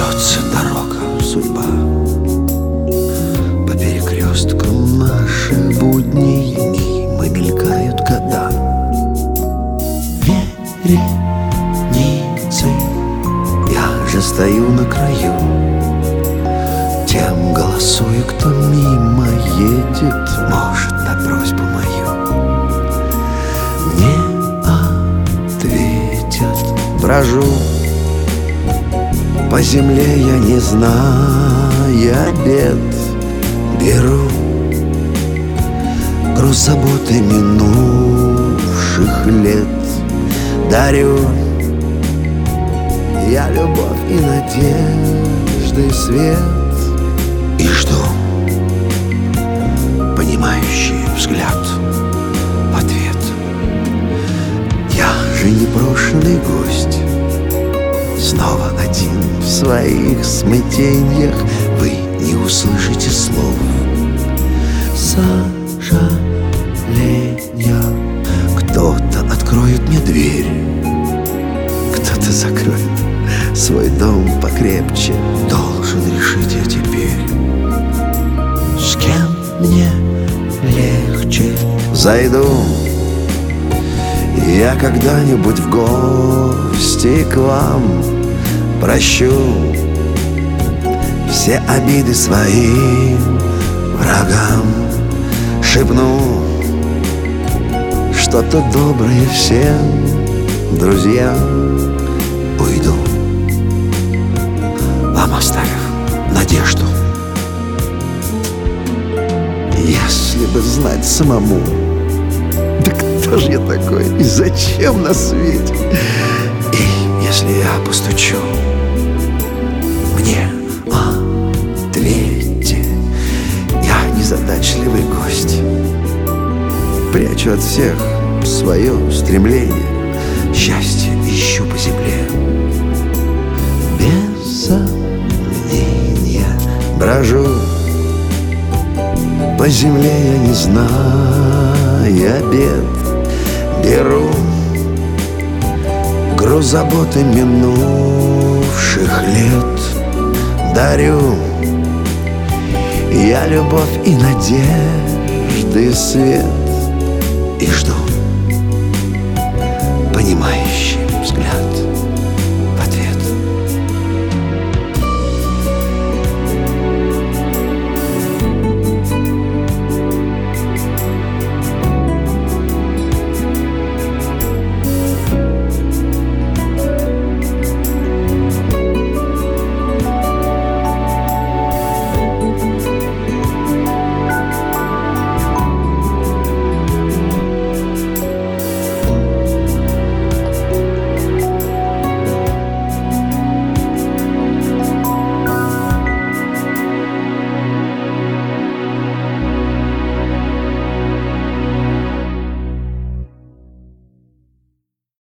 Бьется дорога, судьба по перекресткам наших будней, мимо мелькают года. Вереницы, я же стою на краю, тем голосую, кто мимо едет, может, на просьбу мою не ответят. Брожу по земле, я не зная бед, беру груз заботы минувших лет, дарю я любовь и надежды свет, и жду понимающий взгляд в ответ. Я же непрошенный гость, снова один в своих смятениях. Вы не услышите слов сожаления. Кто-то откроет мне дверь, кто-то закроет свой дом покрепче. Должен решить я теперь, с кем мне легче. Зайду я когда-нибудь в гости к вам, прощу все обиды своим врагам, шепну что-то доброе всем друзьям. Уйду, вам оставив надежду. Если бы знать самому, да кто же я такой и зачем на свете? И если я постучу, мне ответьте. Я незадачливый гость, прячу от всех свое стремление, счастье ищу по земле. Без сомнения брожу по земле, я не зная бед, беру груз заботы минувших лет, дарю я любовь и надежды свет, и жду понимающий